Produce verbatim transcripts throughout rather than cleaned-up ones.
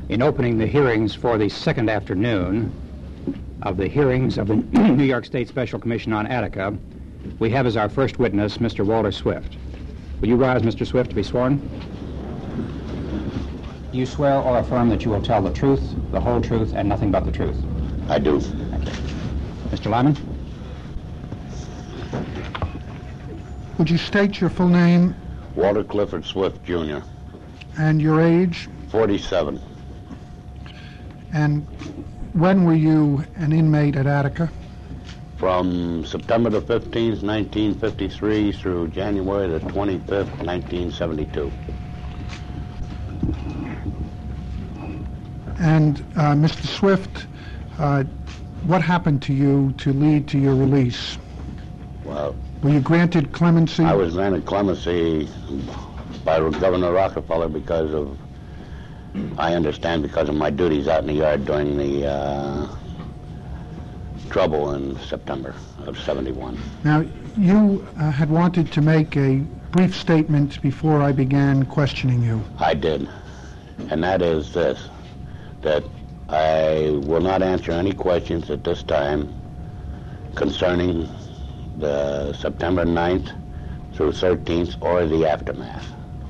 in opening the hearings for the second afternoon of the hearings of the New York State Special Commission on Attica, we have as our first witness Mister Walter Swift. Will you rise, Mister Swift, to be sworn? Do you swear or affirm that you will tell the truth, the whole truth, and nothing but the truth? I do. Mister Lyman? Would you state your full name? Walter Clifford Swift, Junior And your age? forty-seven. And when were you an inmate at Attica? From September the fifteenth, nineteen fifty-three through January the twenty-fifth, nineteen seventy-two. And uh, Mister Swift, uh, what happened to you to lead to your release? Well, were you granted clemency? I was granted clemency by Governor Rockefeller because of, I understand, because of my duties out in the yard during the uh, trouble in September of seventy-one. Now, you uh, had wanted to make a brief statement before I began questioning you. I did, and that is this, that I will not answer any questions at this time concerning the September ninth through thirteenth or the aftermath.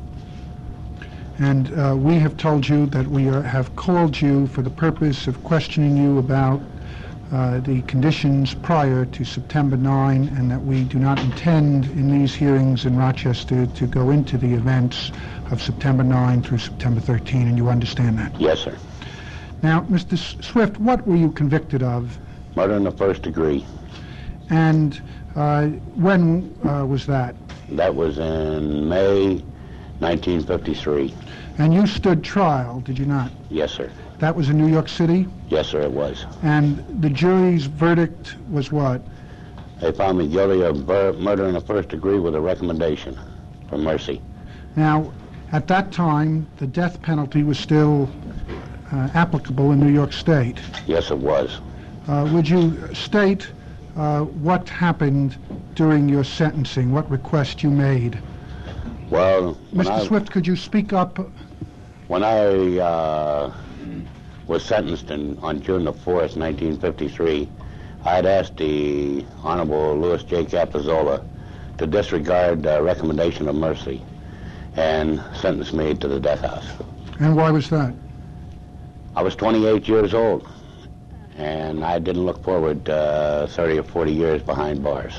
And uh, we have told you that we are, have called you for the purpose of questioning you about uh, the conditions prior to September ninth, and that we do not intend in these hearings in Rochester to go into the events of September ninth through September thirteenth, and you understand that? Yes, sir. Now, Mister Swift, what were you convicted of? Murder in the first degree. And uh, when uh, was that? That was in May nineteen fifty-three. And you stood trial, did you not? Yes, sir. That was in New York City? Yes, sir, it was. And the jury's verdict was what? They found me guilty of bur- murder in the first degree with a recommendation for mercy. Now, at that time, the death penalty was still uh, applicable in New York State. Yes, it was. Uh, would you state uh, what happened during your sentencing, what request you made? Well, Mister I, Swift, could you speak up? When I uh, was sentenced in, on June the fourth, nineteen fifty-three, I had asked the Honorable Louis J. Capizzola to disregard the recommendation of mercy and sentence me to the death house. And why was that? I was twenty-eight years old, and I didn't look forward to uh, thirty or forty years behind bars.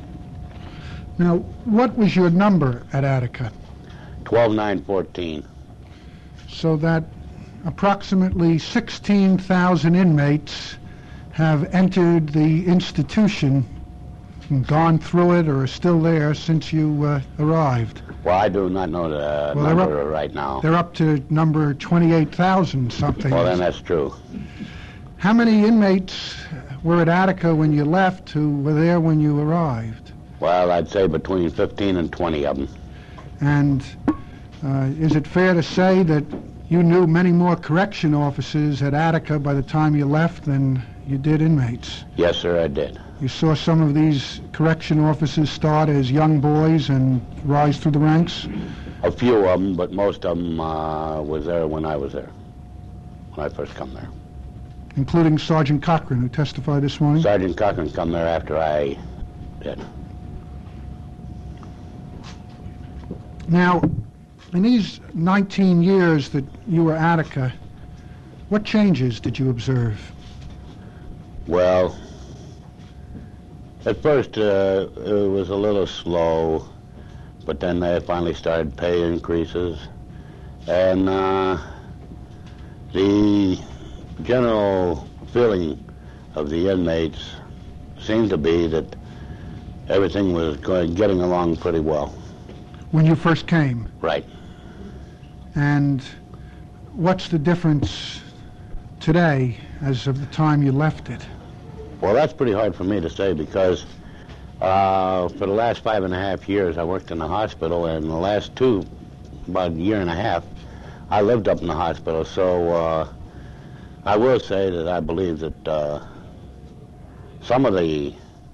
Now, what was your number at Attica? twelve nine fourteen. So that approximately sixteen thousand inmates have entered the institution and gone through it or are still there since you uh, arrived. Well, I do not know the well, number up, right now. They're up to number twenty-eight thousand something. Well, then that's true. How many inmates were at Attica when you left who were there when you arrived? Well, I'd say between fifteen and twenty of them. And uh, is it fair to say that you knew many more correction officers at Attica by the time you left than you did inmates? Yes, sir, I did. You saw some of these correction officers start as young boys and rise through the ranks? A few of them, but most of them uh, was there when I was there, when I first come there. Including Sergeant Cochran, who testified this morning? Sergeant Cochran come there after I did. Now, in these nineteen years that you were at Attica, what changes did you observe? Well, at first uh, it was a little slow, but then they finally started pay increases, and uh, the general feeling of the inmates seemed to be that everything was going, getting along pretty well. When you first came? Right. And what's the difference today as of the time you left it? Well, that's pretty hard for me to say because uh, for the last five and a half years I worked in the hospital, and the last two, about a year and a half, I lived up in the hospital. So uh, I will say that I believe that uh, some of the,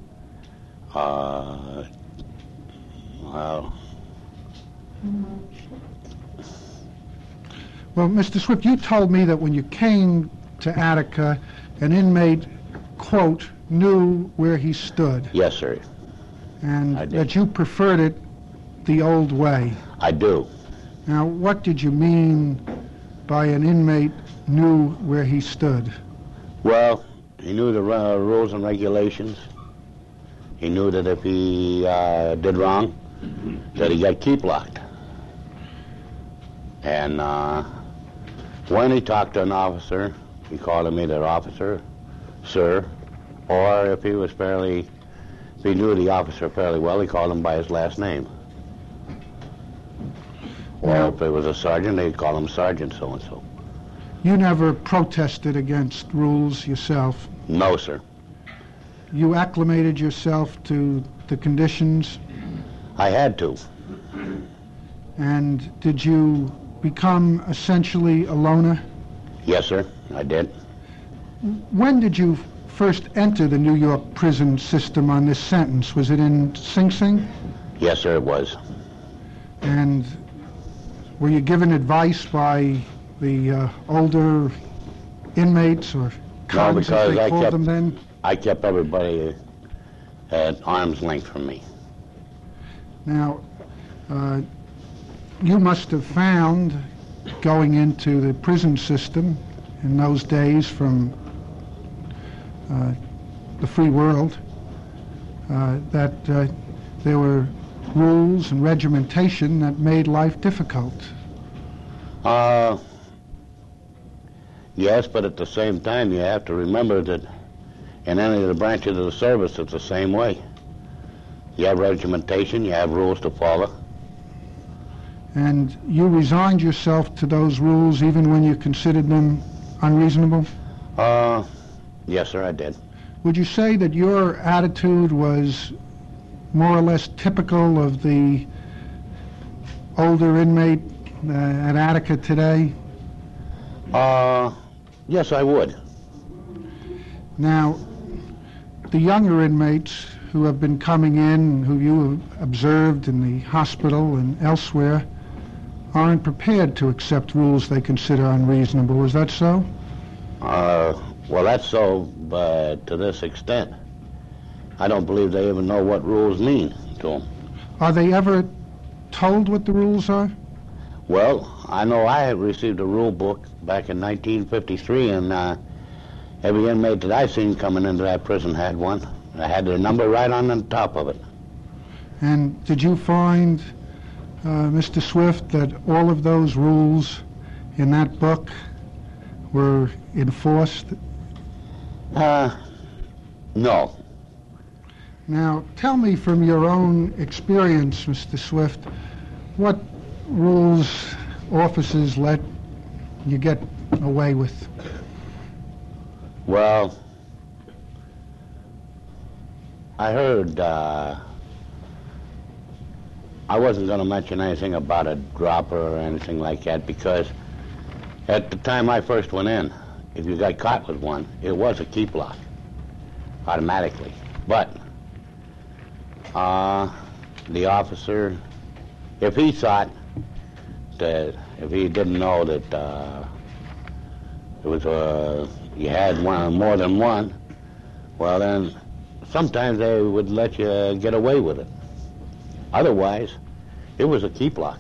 uh, well, Well, Mister Swift, you told me that when you came to Attica, an inmate, quote, knew where he stood, Yes, sir. and I did. that you preferred it the old way. I do. Now, what did you mean by an inmate knew where he stood? Well, he knew the uh, rules and regulations. He knew that if he uh, did wrong, that he got keep locked. And uh, when he talked to an officer, he called him either officer, sir, or if he was fairly, if he knew the officer fairly well, he called him by his last name. Or Now- if it was a sergeant, they'd call him Sergeant so-and-so. You never protested against rules yourself. No, sir. You acclimated yourself to the conditions, I had to. and did you become essentially a loner? Yes, sir, I did. When did you first enter the New York prison system on this sentence? Was it in Sing Sing? Yes, sir, it was. And were you given advice by the uh, older inmates or cons, as because they I called kept- them then? I kept everybody at arm's length from me. Now, uh, you must have found, going into the prison system in those days from uh, the free world, uh, that uh, there were rules and regimentation that made life difficult. Uh, yes, but at the same time, you have to remember that in any of the branches of the service, it's the same way. You have regimentation, you have rules to follow. And you resigned yourself to those rules even when you considered them unreasonable? Uh, yes, sir, I did. Would you say that your attitude was more or less typical of the older inmate uh, at Attica today? Uh, yes, I would. Now, the younger inmates who have been coming in, who you have observed in the hospital and elsewhere, aren't prepared to accept rules they consider unreasonable. Is that so? Uh, well, that's so, but to this extent. I don't believe they even know what rules mean to them. Are they ever told what the rules are? Well, I know I had received a rule book back in nineteen fifty-three, and uh, every inmate that I seen coming into that prison had one. I had their number right on the top of it. And did you find, uh, Mister Swift, that all of those rules in that book were enforced? Uh, no. Now, tell me from your own experience, Mister Swift, what rules officers let you get away with? Well, I heard, uh, I wasn't going to mention anything about a dropper or anything like that because at the time I first went in, if you got caught with one, it was a keep lock, automatically. But uh, the officer, if he thought that, if he didn't know that uh, it was a, you had one more than one, well then sometimes they would let you get away with it. Otherwise, it was a keep lock.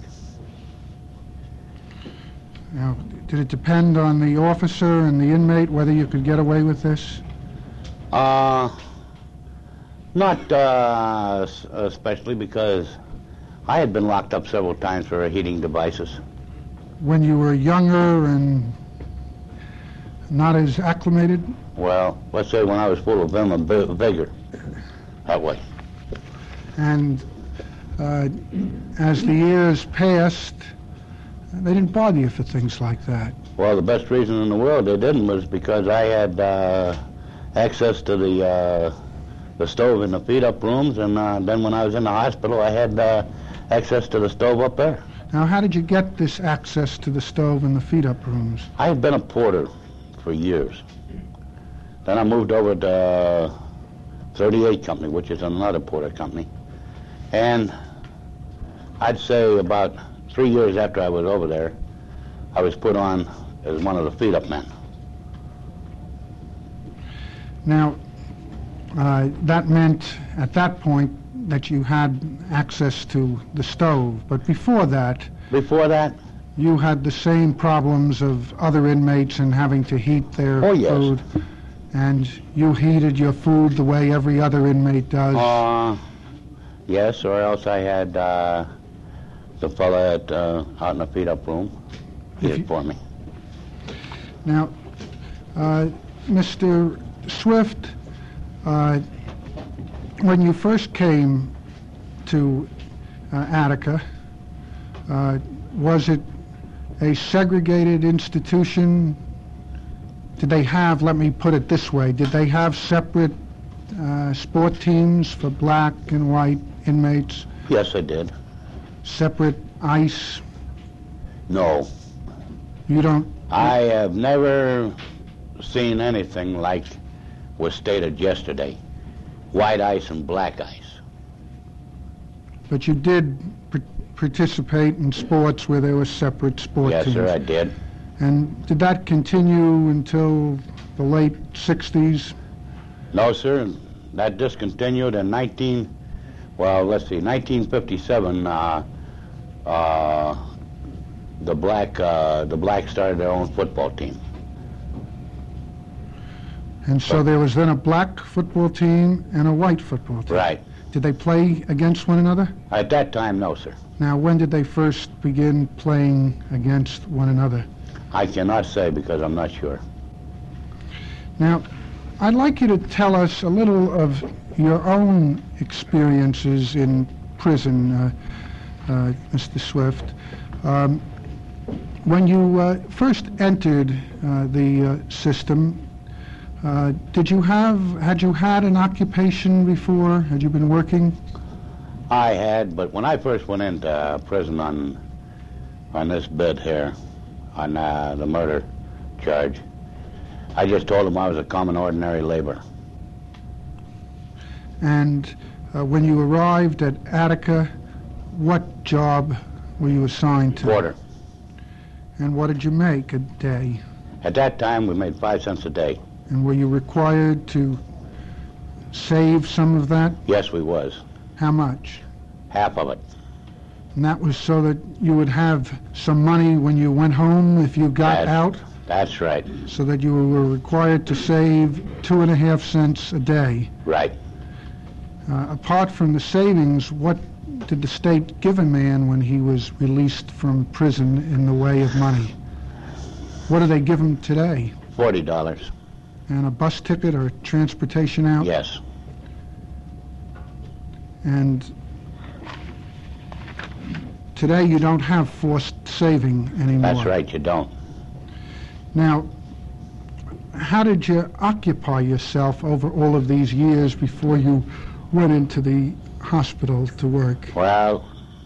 Now, did it depend on the officer and the inmate whether you could get away with this? Uh, not uh, s- especially because I had been locked up several times for heating devices. When you were younger and not as acclimated? Well, let's say when I was full of vim and vi- vigor. That way. And uh, as the years passed, they didn't bother you for things like that. Well, the best reason in the world they didn't was because I had uh, access to the uh, the stove in the feed-up rooms, and uh, then when I was in the hospital, I had uh, access to the stove up there. Now, how did you get this access to the stove in the feed-up rooms? I had been a porter for years. Then I moved over to uh, thirty-eight Company, which is another porter company. And I'd say about three years after I was over there, I was put on as one of the feed-up men. Now, uh, that meant at that point that you had access to the stove, but before that, Before that, you had the same problems of other inmates and having to heat their Oh, yes. food, and you heated your food the way every other inmate does. uh, yes, or else I had uh, the fella at, uh, out in the feed-up room heat If you- it for me. Now, uh, Mister Swift, uh, when you first came to uh, Attica, uh, was it a segregated institution? Did they have, let me put it this way, did they have separate uh, sport teams for black and white inmates, Yes, I did. separate ice? No, You don't, I have never seen anything like was stated yesterday. White ice and black ice. but you did par- participate in sports where there were separate sport Yes, teams? sir, I did. And did that continue until the late sixties? No, sir, that discontinued in nineteen, well, let's see, nineteen fifty-seven, uh, uh, the black, uh, the black started their own football team. And so there was then a black football team and a white football team? Right. Did they play against one another? At that time, no, sir. Now, when did they first begin playing against one another? I cannot say because I'm not sure. Now, I'd like you to tell us a little of your own experiences in prison, uh, uh, Mister Swift. Um, when you uh, first entered uh, the uh, system, uh, did you have, had you had an occupation before? Had you been working? I had, but when I first went into uh, prison on on this bed here, on uh, the murder charge, I just told them I was a common ordinary laborer. And uh, when you arrived at Attica, what job were you assigned to? Porter. And what did you make a day? At that time, we made five cents a day. And were you required to save some of that? Yes, we was. How much? Half of it. And that was so that you would have some money when you went home if you got That- out, That's right. so that you were required to save two and a half cents a day. Right. Uh, apart from the savings, what did the state give a man when he was released from prison in the way of money? What do they give him today? Forty dollars. And a bus ticket or transportation out? Yes. And today you don't have forced saving anymore. That's right, you don't. Now, how did you occupy yourself over all of these years before you went into the hospital to work? Well,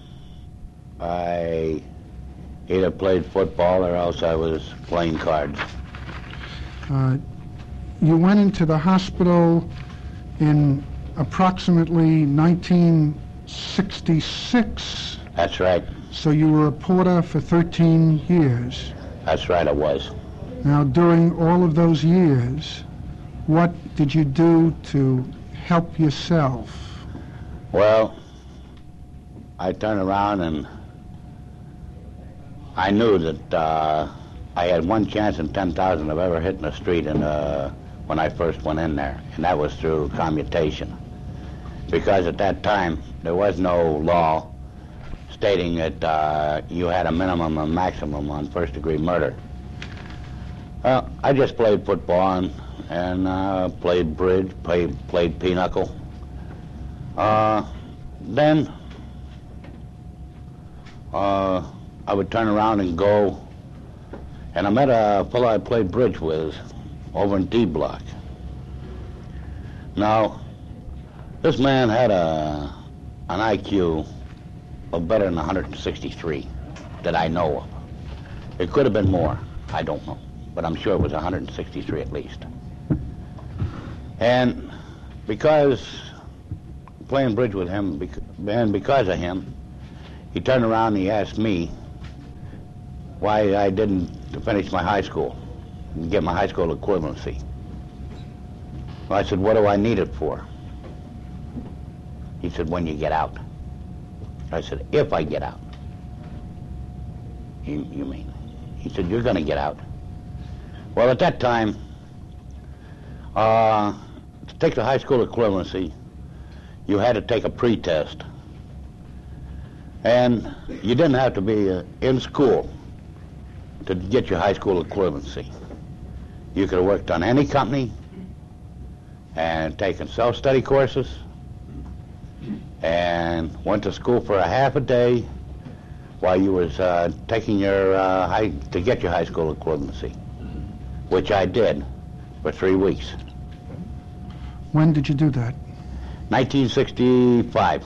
I either played football or else I was playing cards. Uh, you went into the hospital in approximately nineteen sixty-six, That's right. so you were a porter for thirteen years. That's right, I was. Now, during all of those years, what did you do to help yourself? Well, I turned around and I knew that uh, I had one chance in ten thousand of ever hitting the street in, uh, when I first went in there, and that was through commutation. Because at that time, there was no law stating that uh, you had a minimum and maximum on first-degree murder. Well, I just played football and, and uh, played bridge, played, played pinochle. Uh, then uh, I would turn around and go, and I met a fellow I played bridge with over in D Block. Now, this man had a an I Q of better than one hundred sixty-three that I know of. It could have been more, I don't know, but I'm sure it was one hundred sixty-three at least. And because playing bridge with him, bec- and because of him, he turned around and he asked me why I didn't finish my high school and get my high school equivalency. Well, I said, what do I need it for? He said, when you get out. I said, if I get out. You, you mean? He said, you're going to get out. Well, at that time, uh, to take the high school equivalency, you had to take a pre-test. And you didn't have to be uh, in school to get your high school equivalency. You could have worked on any company and taken self-study courses and went to school for a half a day while you was uh, taking your uh, high, to get your high school equivalency, which I did for three weeks. When did you do that? nineteen sixty-five.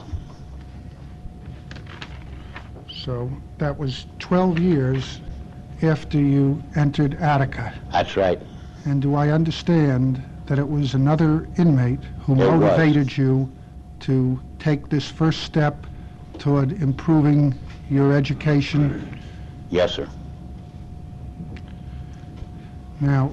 So that was twelve years after you entered Attica. That's right. And do I understand that it was another inmate who It was. motivated you to take this first step toward improving your education? Yes, sir. Now,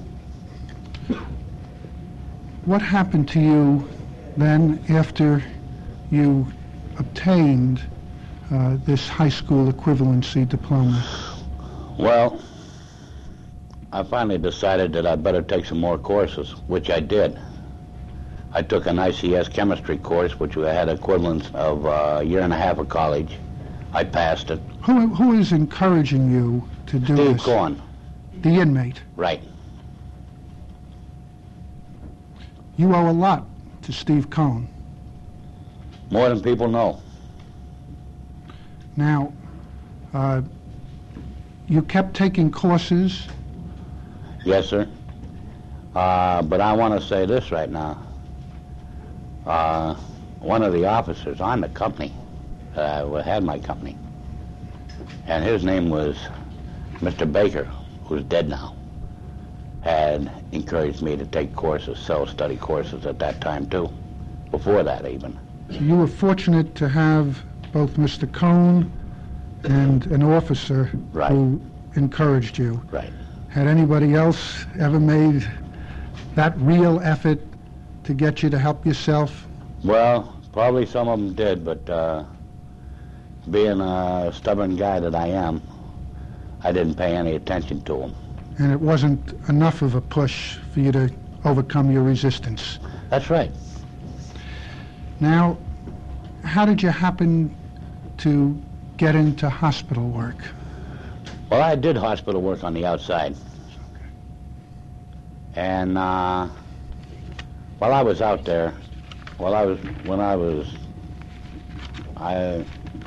what happened to you then after you obtained uh, this high school equivalency diploma? Well, I finally decided that I'd better take some more courses, which I did. I took an I C S chemistry course, which had equivalence of uh, a year and a half of college. I passed it. Who, who is encouraging you to do Steve this? Cohen. The inmate. Right. You owe a lot to Steve Cohen. More than people know. Now, uh, you kept taking courses. Yes, sir. Uh, but I want to say this right now. Uh, one of the officers on the company, uh, had my company, and his name was Mister Baker, who's dead now, had encouraged me to take courses, self-study courses at that time too, before that even. So you were fortunate to have both Mister Cohn and an officer Right. who encouraged you. Right. Had anybody else ever made that real effort to get you to help yourself? Well, probably some of them did, but uh, being a stubborn guy that I am, I didn't pay any attention to them. And it wasn't enough of a push for you to overcome your resistance. That's right. Now, how did you happen to get into hospital work? Well, I did hospital work on the outside. And uh, while I was out there, while I was, when I was, I,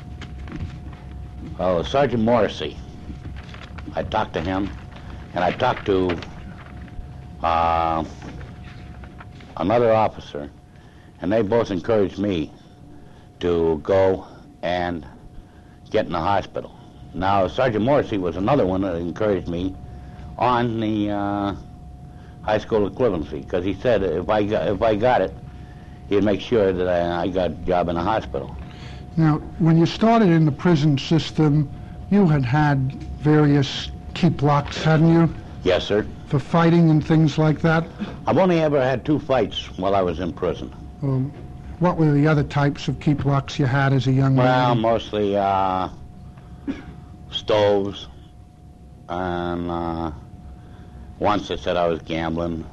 well, Sergeant Morrissey, I talked to him, and I talked to uh, another officer, and they both encouraged me to go and get in the hospital. Now, Sergeant Morrissey was another one that encouraged me on the uh, high school equivalency, because he said if I got, if I got it, he'd make sure that I, I got a job in a hospital. Now, when you started in the prison system, you had had various keep locks, hadn't you? Yes, sir. For fighting and things like that? I've only ever had two fights while I was in prison. Um, what were the other types of keep locks you had as a young Well, man? mostly uh, stoves, and uh, once they said I was gambling,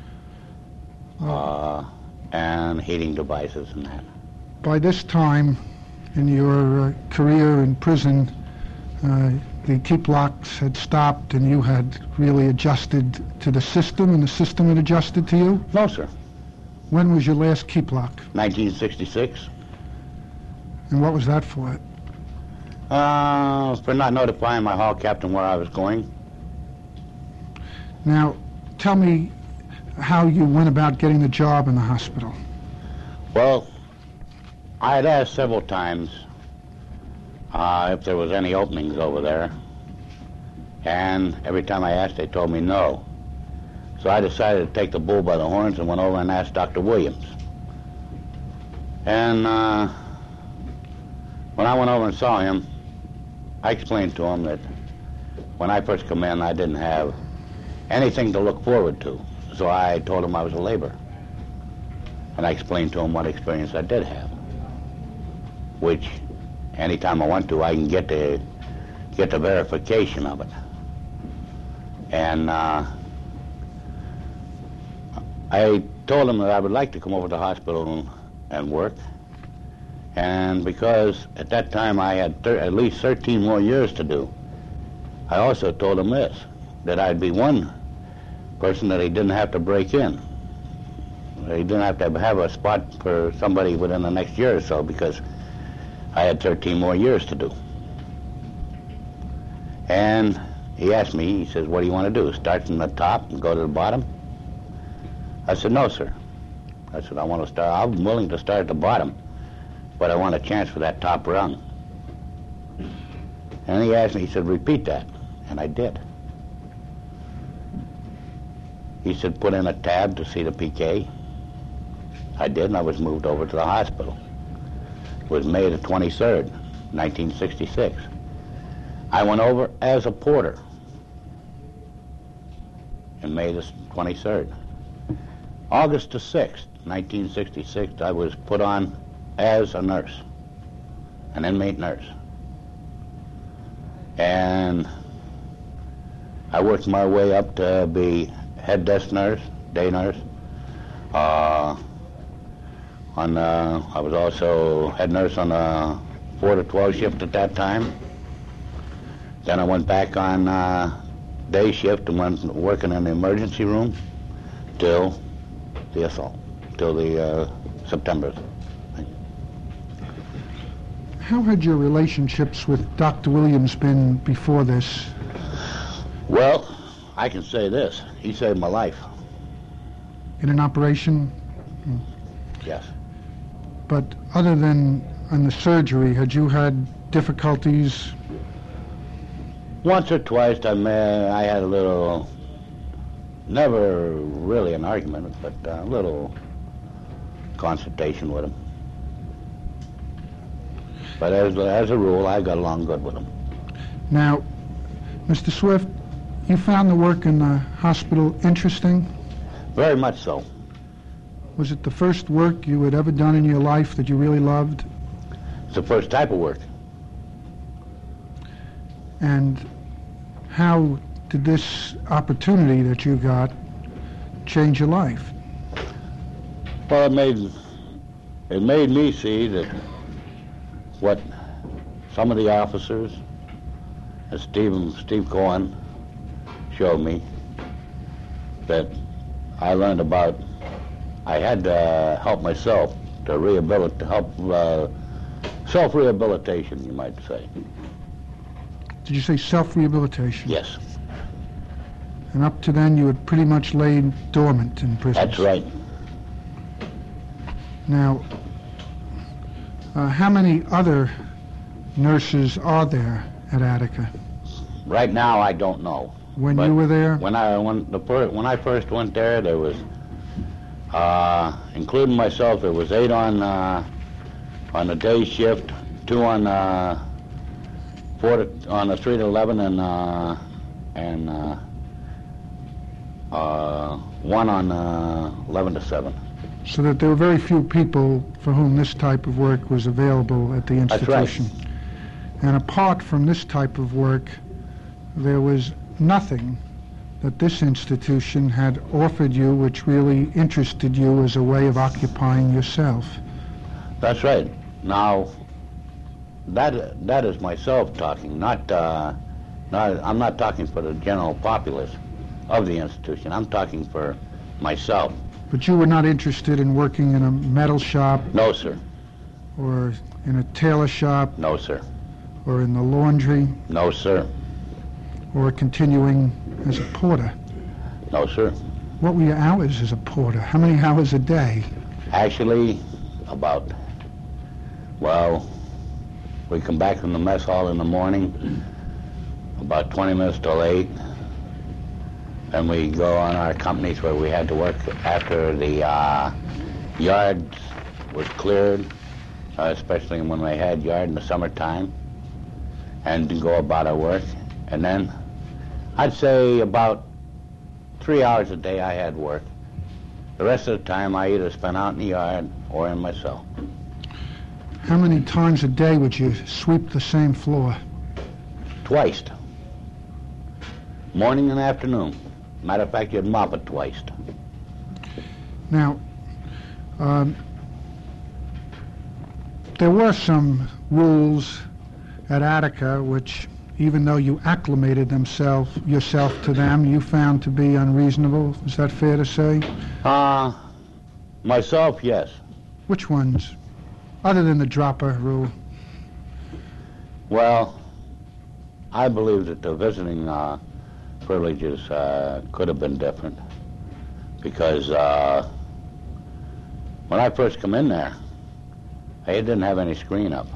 uh, and heating devices and that. By this time in your uh, career in prison, uh, the keep locks had stopped and you had really adjusted to the system and the system had adjusted to you? No, sir. When was your last keep lock? nineteen sixty-six. And what was that for? Uh, for not notifying my hall captain where I was going. Now, tell me how you went about getting the job in the hospital. Well, I had asked several times uh, if there was any openings over there, and every time I asked, they told me no. So I decided to take the bull by the horns and went over and asked Doctor Williams. And uh, when I went over and saw him, I explained to him that when I first come in, I didn't have anything to look forward to. So I told him I was a laborer. And I explained to him what experience I did have, which anytime I want to, I can get the, get the verification of it. And uh, I told him that I would like to come over to the hospital and, and work. And because at that time I had thir- at least thirteen more years to do, I also told him this, that I'd be one person that he didn't have to break in. He didn't have to have a spot for somebody within the next year or so, because I had thirteen more years to do. And he asked me, he says, what do you want to do? Start from the top and go to the bottom? I said, no, sir. I said, I want to start, I'm willing to start at the bottom, but I want a chance for that top rung. And he asked me, he said, repeat that. And I did. He said, put in a tab to see the P K. I did, and I was moved over to the hospital. It was May the twenty-third, nineteen sixty-six. I went over as a porter in May the twenty-third. August the sixth, nineteen sixty-six, I was put on as a nurse, an inmate nurse. And I worked my way up to be head desk nurse, day nurse. Uh, on, uh, I was also head nurse on a four to twelve shift at that time. Then I went back on uh, day shift and went working in the emergency room till the assault, till the uh, September. How had your relationships with Doctor Williams been before this? Well, I can say this. He saved my life. In an operation? Yes. But other than in the surgery, had you had difficulties? Once or twice I, may, I had a little, never really an argument, but a little consultation with him. But as, as a rule, I got along good with him. Now, Mister Swift, you found the work in the hospital interesting? Very much so. Was it the first work you had ever done in your life that you really loved? It's the first type of work. And how did this opportunity that you got change your life? Well, it made, it made me see that what some of the officers, as Steve, Steve Cohen showed me, that I learned about, I had to help myself to rehabilitate, to help uh, self-rehabilitation, you might say. Did you say self-rehabilitation? Yes. And up to then you had pretty much laid dormant in prison. That's right. Now, uh, how many other nurses are there at Attica? Right now, I don't know. When But you were there? When I when the fir- when I first went there, there was, uh, including myself, there was eight on uh, on the day shift, two on uh, four to, on the three to eleven, and uh, and uh, uh, one on uh, eleven to seven. So that there were very few people for whom this type of work was available at the institution. That's right. And apart from this type of work, there was nothing that this institution had offered you which really interested you as a way of occupying yourself. That's right. Now, that that is myself talking, not uh, not. I'm not talking for the general populace of the institution. I'm talking for myself. But you were not interested in working in a metal shop? No, sir. Or in a tailor shop? No, sir. Or in the laundry? No, sir. Or continuing as a porter? No, sir. What were your hours as a porter? How many hours a day? Actually, about, well, we come back from the mess hall in the morning, about twenty minutes till eight, and we go on our companies where we had to work after the uh, yard was cleared, uh, especially when we had yard in the summertime, and to go about our work. And then I'd say about three hours a day I had work. The rest of the time I either spent out in the yard or in my cell. How many times a day would you sweep the same floor? Twice. Morning and afternoon. Matter of fact, you'd mop it twice. Now, um, there were some rules at Attica which, even though you acclimated themself, yourself to them, you found to be unreasonable. Is that fair to say? Uh, myself, yes. Which ones? Other than the dropper rule. Well, I believe that the visiting uh, privileges uh, could have been different because uh, when I first come in there, they didn't have any screen up.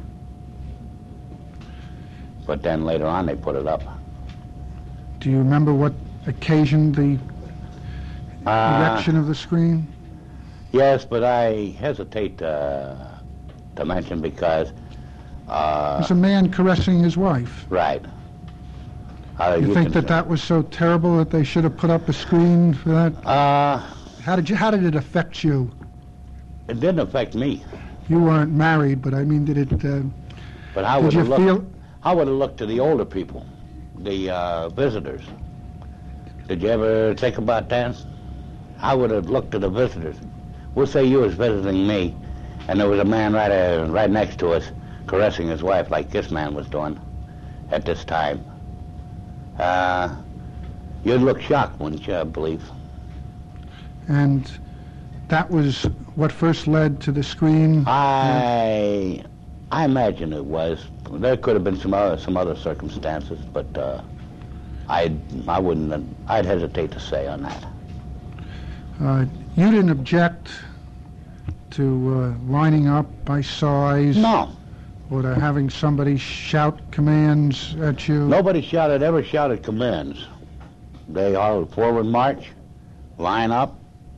But then later on they put it up. Do you remember what occasioned the Uh, erection of the screen? yes, but I hesitate uh, to mention because... Uh, There's a man caressing his wife. right. Uh, You think can that say- that was so terrible that they should have put up a screen for that? Uh, How did you? How did it affect you? it didn't affect me. You weren't married, but I mean, did it? Uh, But how did would you it look? feel? How would it look to the older people, the uh, visitors? Did you ever think about that? How would it look to the visitors? We'll say you was visiting me, and there was a man right uh, right next to us caressing his wife like this man was doing at this time. Uh, you'd look shocked, wouldn't you, I believe? And that was what first led to the screen. I I imagine it was. There could have been some other some other circumstances, but uh, I I wouldn't. I'd hesitate to say on that. Uh, you didn't object to uh, lining up by size, No, or to having somebody shout commands at you. nobody shouted ever shouted commands. They all forward march, line up,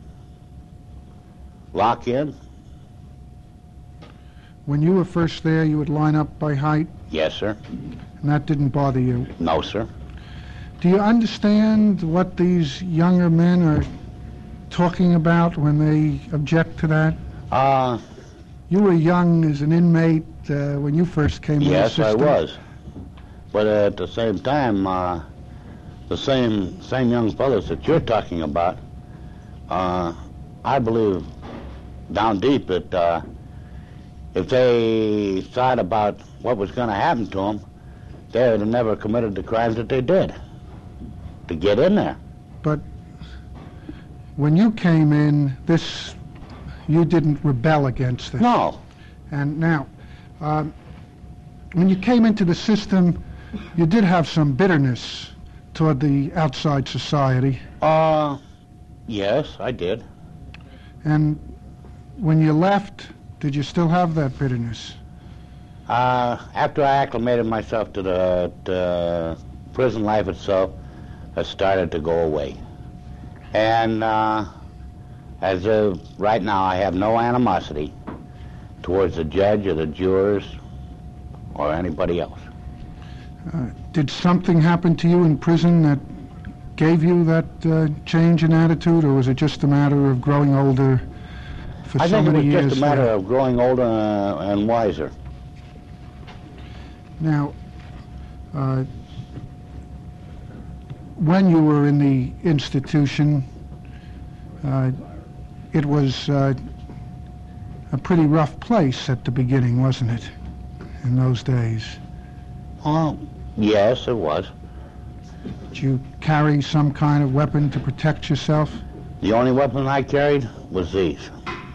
lock in. When you were first there, you would line up by height, Yes, sir. and that didn't bother you. No, sir. Do you understand what these younger men are talking about when they object to that? Uh, You were young as an inmate uh, when you first came to the yes, I system. was. But at the same time, uh, the same same young fellows that you're talking about, uh, I believe down deep that uh, if they thought about what was going to happen to them, they would have never committed the crimes that they did to get in there. But when you came in, this, you didn't rebel against it. No. And now, um, when you came into the system, you did have some bitterness toward the outside society. Uh, yes, I did. And when you left, did you still have that bitterness? Uh, after I acclimated myself to the to prison life itself, it started to go away. And uh, as of right now, I have no animosity towards the judge or the jurors or anybody else. Uh, did something happen to you in prison that gave you that uh, change in attitude, or was it just a matter of growing older for I so think it many was years? just a matter there? of growing older uh, and wiser. Now, uh, when you were in the institution, uh, it was uh, a pretty rough place at the beginning, wasn't it, in those days? Oh, yes, it was. Did you carry some kind of weapon to protect yourself? The only weapon I carried was these.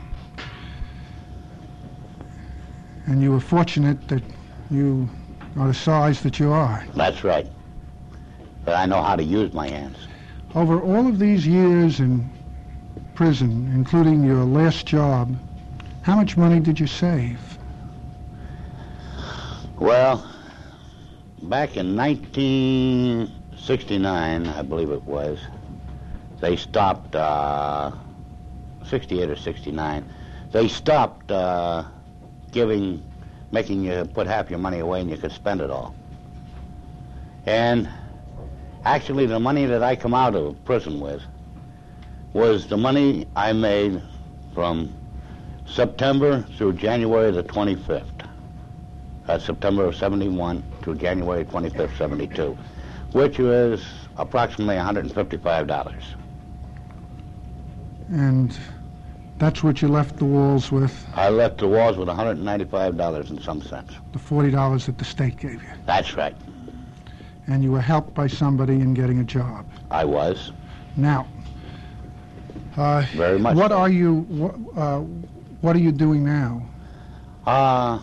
And you were fortunate that you are the size that you are. That's right. But I know how to use my hands. Over all of these years in prison, including your last job, how much money did you save? Well, back in nineteen sixty-nine, I believe it was, they stopped, uh, sixty-eight or sixty-nine, they stopped uh, giving, making you put half your money away and you could spend it all. And Actually, the money that I come out of prison with was the money I made from September through January the twenty-fifth. That's September of seventy-one through January twenty-fifth, seventy-two, which was approximately one hundred fifty-five dollars. And that's what you left the walls with, I left the walls with one hundred ninety-five dollars and some cents. the forty dollars that the state gave you. That's right. And you were helped by somebody in getting a job. I was. Now, uh, Very much what so. are you, wh- uh, what are you doing now? Uh,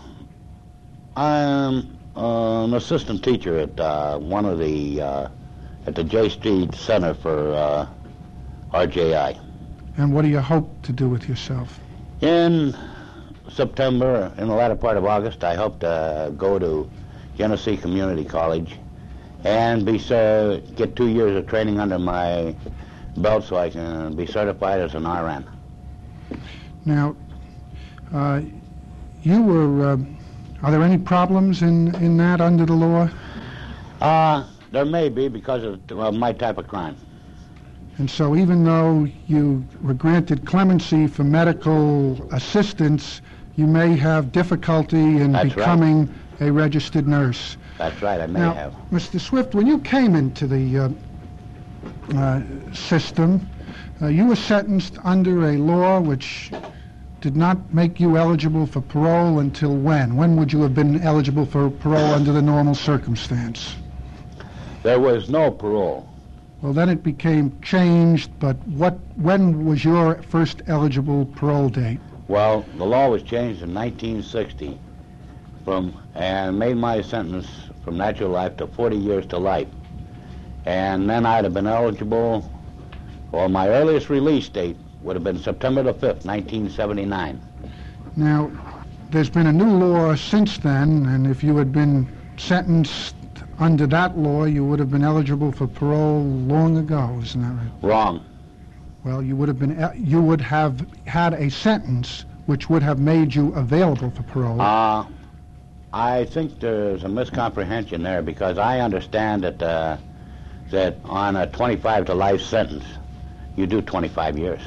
I'm uh, an assistant teacher at uh, one of the, uh, at the J Street Center for uh, R J I. And what do you hope to do with yourself? In September, in the latter part of August, I hope to go to Genesee Community College and be uh, get two years of training under my belt so I can be certified as an R N. Now, uh, you were, uh, are there any problems in, in that under the law? Uh, there may be because of uh, my type of crime. And so even though you were granted clemency for medical assistance, you may have difficulty in That's right. becoming a registered nurse. That's right, I may Now, have. Mister Swift, when you came into the uh, uh, system, uh, you were sentenced under a law which did not make you eligible for parole until when? When would you have been eligible for parole under the normal circumstance? There was no parole. Well, then it became changed, but what? When was your first eligible parole date? Well, the law was changed in nineteen sixty from, and made my sentence from natural life to forty years to life. And then I'd have been eligible, or my earliest release date would have been September the fifth, nineteen seventy-nine. Now, there's been a new law since then, and if you had been sentenced under that law, you would have been eligible for parole long ago, isn't that right? Wrong. Well, you would have been, el- you would have had a sentence which would have made you available for parole. Uh, I think there's a miscomprehension there because I understand that uh, that on a twenty-five to life sentence, you do twenty-five years.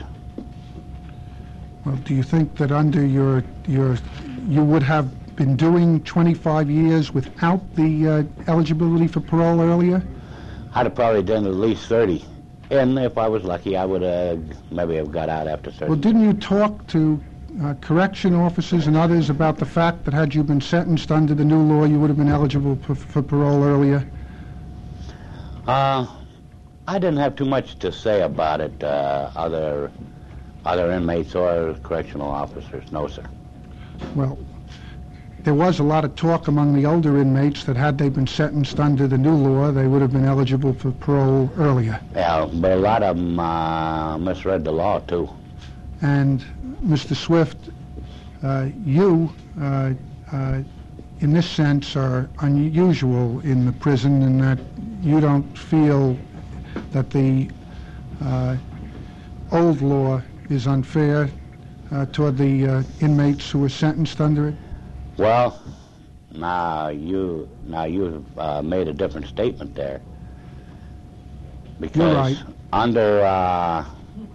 Well, do you think that under your, your, you would have been doing twenty-five years without the uh, eligibility for parole earlier? I'd have probably done at least thirty. And if I was lucky, I would uh, maybe have got out after thirty. Well, didn't you talk to uh, correction officers and others about the fact that had you been sentenced under the new law, you would have been eligible for, for parole earlier? Uh, I didn't have too much to say about it, uh, other, other inmates or correctional officers. No, sir. Well, there was a lot of talk among the older inmates that had they been sentenced under the new law, they would have been eligible for parole earlier. Yeah, but a lot of them uh, misread the law, too. And, Mister Swift, uh, you, uh, uh, in this sense, are unusual in the prison in that you don't feel that the uh, old law is unfair uh, toward the uh, inmates who were sentenced under it? Well, now you now you've uh, made a different statement there. Because You're right. under uh,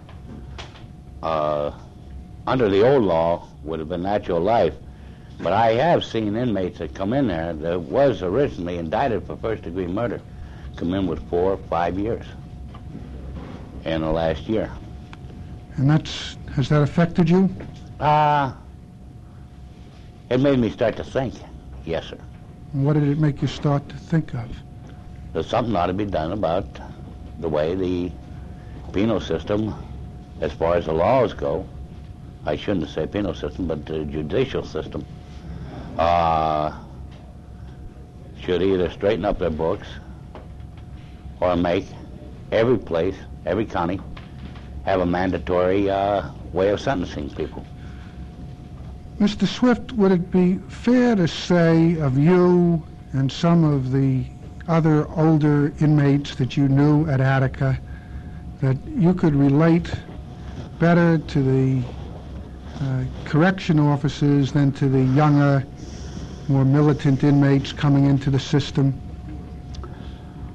uh, under the old law would have been natural life, but I have seen inmates that come in there that was originally indicted for first degree murder come in with four or five years in the last year. And that's, has that affected you? Uh, it made me start to think, yes, sir. And what did it make you start to think of? That something ought to be done about the way the penal system, as far as the laws go, I shouldn't say penal system, but the judicial system, uh, should either straighten up their books or make every place, every county, have a mandatory uh, way of sentencing people. Mister Swift, would it be fair to say of you and some of the other older inmates that you knew at Attica that you could relate better to the uh, correction officers than to the younger, more militant inmates coming into the system?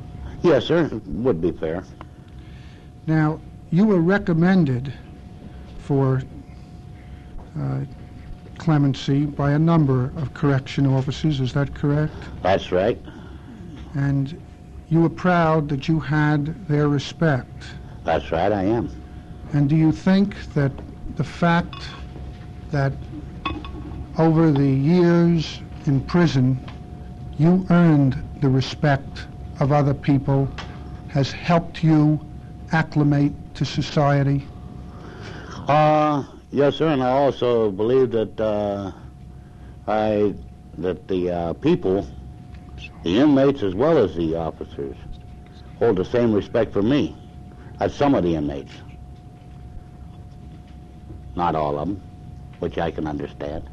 Yes, sir. It would be fair. Now, you were recommended for uh, clemency by a number of correction officers, is that correct? That's right. And you were proud that you had their respect. That's right, I am. And do you think that the fact that over the years in prison you earned the respect of other people has helped you acclimate to society? Uh, yes, sir, and I also believe that uh, I that the uh, people, the inmates as well as the officers, hold the same respect for me as some of the inmates. Not all of them, which I can understand.